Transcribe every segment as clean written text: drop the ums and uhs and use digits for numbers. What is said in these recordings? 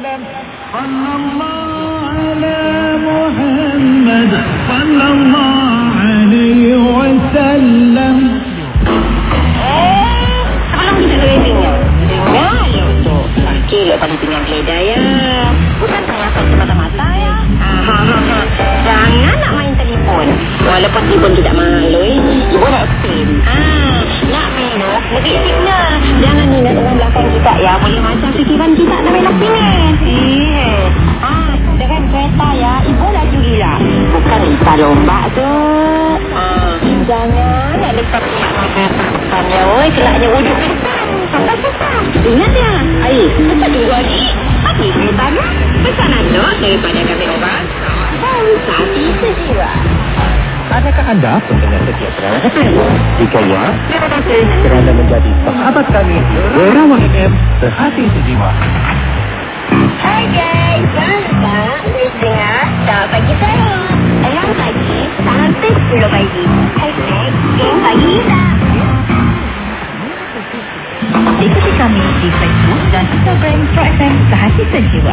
FM. Sallallahu ala Muhammad sallallahu alaihi wasallam. Tolong kita ratingnya. Dengar ya untuk sakit pada tinggal keledai ya. Bukan ternyata semata-mata ya. Jangan nak main telefon. Walaupun telefon tidak malu, ibu nak spin. Nak minum, lebih signal. Jangan ingat orang belakang kita ya. Boleh macam fikiran kita nak belok sini. Dengan kereta ya, ibu laju gila. Bukan kita lomba tu. Jangan nak dekat kereta ya. Oi, kelaknya wujud pisang. Sampai-sampai. Ingat ya, air. Cepat dulu lagi. Tapi kereta ya. Pesanan tu daripada kami obat. Sapi sejiwa. Adakah anda pendengar setiap Sarawak FM? Jika ya, terima kasih kerana menjadi sahabat kami Sarawak FM sehati sejiwa. Hai guys, jangan lupa dengar Selamat Pagi Sarawak. 6 pagi sampai 10 pagi. #Game Pagi Hita. Ikuti kami di Facebook dan Instagram Sarawak FM sehati sejiwa.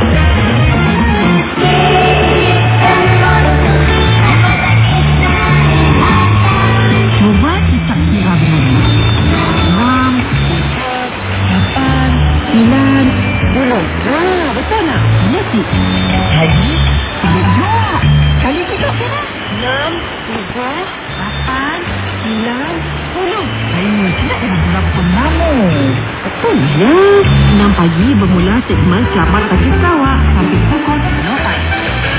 Cuba kita kira dulu. 6, 8, 9, 10. Betul tak? Ya sih. Jadi, sebelum kali kita kira 6, 7, 8, 9, 10. Tidak ada berapa nama. Betul ya. 6 pagi bermula segmen Selamat Pagi Sarawak sampai pukul 10 pagi.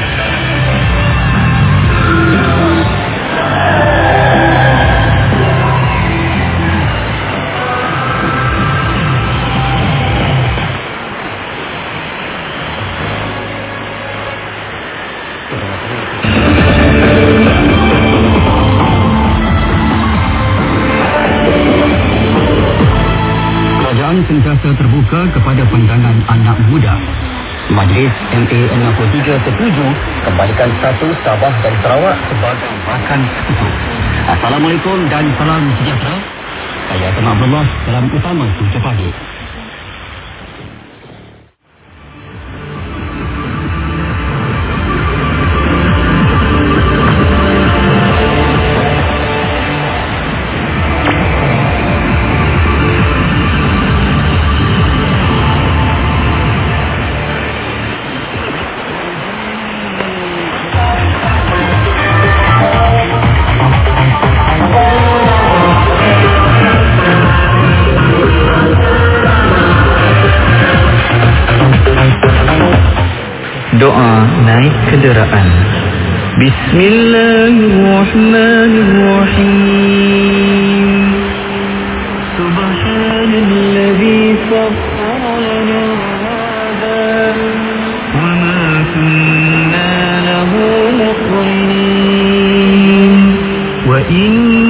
Sentiasa terbuka kepada pandangan anak muda. Majlis MA63 setuju kembalikan status Sabah dan Sarawak sebagai rakan sekutu. Assalamualaikum dan salam sejahtera. Saya Tuan Abdullah dalam utama 7 pagi. Doa naik kenderaan. Bismillahirrahmanirrahim. Subhanalladzi sakhkhara lana hadha wa ma kunna lahu muqrinin wa inna